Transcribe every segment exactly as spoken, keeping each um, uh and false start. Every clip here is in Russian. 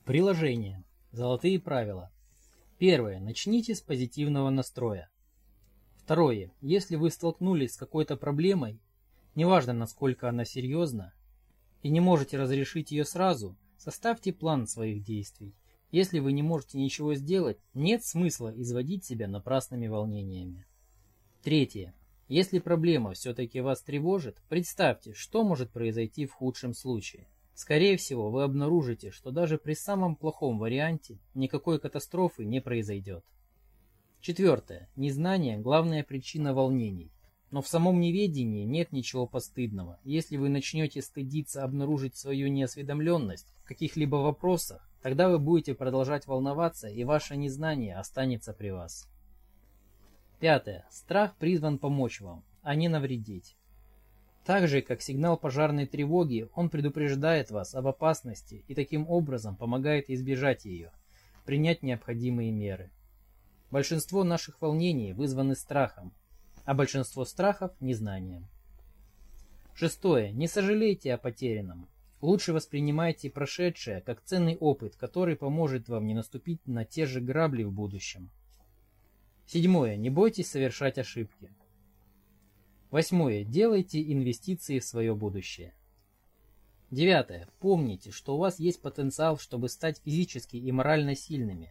Приложение. Золотые правила. Первое. Начните с позитивного настроя. Второе. Если вы столкнулись с какой-то проблемой, неважно насколько она серьезна, и не можете разрешить ее сразу, составьте план своих действий. Если вы не можете ничего сделать, нет смысла изводить себя напрасными волнениями. Третье. Если проблема все-таки вас тревожит, представьте, что может произойти в худшем случае. Скорее всего, вы обнаружите, что даже при самом плохом варианте никакой катастрофы не произойдет. Четвертое. Незнание – главная причина волнений. Но в самом неведении нет ничего постыдного. Если вы начнете стыдиться обнаружить свою неосведомленность в каких-либо вопросах, тогда вы будете продолжать волноваться, и ваше незнание останется при вас. Пятое. Страх призван помочь вам, а не навредить. Так же, как сигнал пожарной тревоги, он предупреждает вас об опасности и таким образом помогает избежать ее, принять необходимые меры. Большинство наших волнений вызваны страхом, а большинство страхов – незнанием. Шестое. Не сожалейте о потерянном. Лучше воспринимайте прошедшее как ценный опыт, который поможет вам не наступить на те же грабли в будущем. Седьмое. Не бойтесь совершать ошибки. Восьмое. Делайте инвестиции в свое будущее. Девятое. Помните, что у вас есть потенциал, чтобы стать физически и морально сильными.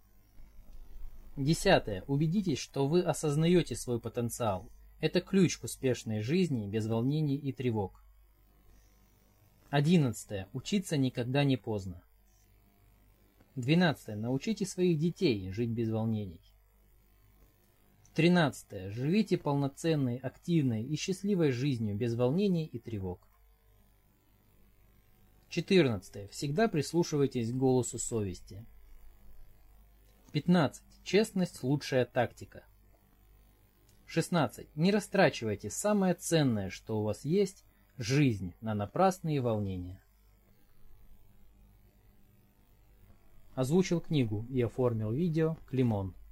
Десятое. Убедитесь, что вы осознаете свой потенциал. Это ключ к успешной жизни без волнений и тревог. Одиннадцатое. Учиться никогда не поздно. Двенадцатое. Научите своих детей жить без волнений. Тринадцатое. Живите полноценной, активной и счастливой жизнью без волнений и тревог. Четырнадцатое. Всегда прислушивайтесь к голосу совести. Пятнадцать. Честность – лучшая тактика. Шестнадцать. Не растрачивайте самое ценное, что у вас есть – жизнь, на напрасные волнения. Озвучил книгу и оформил видео Климон.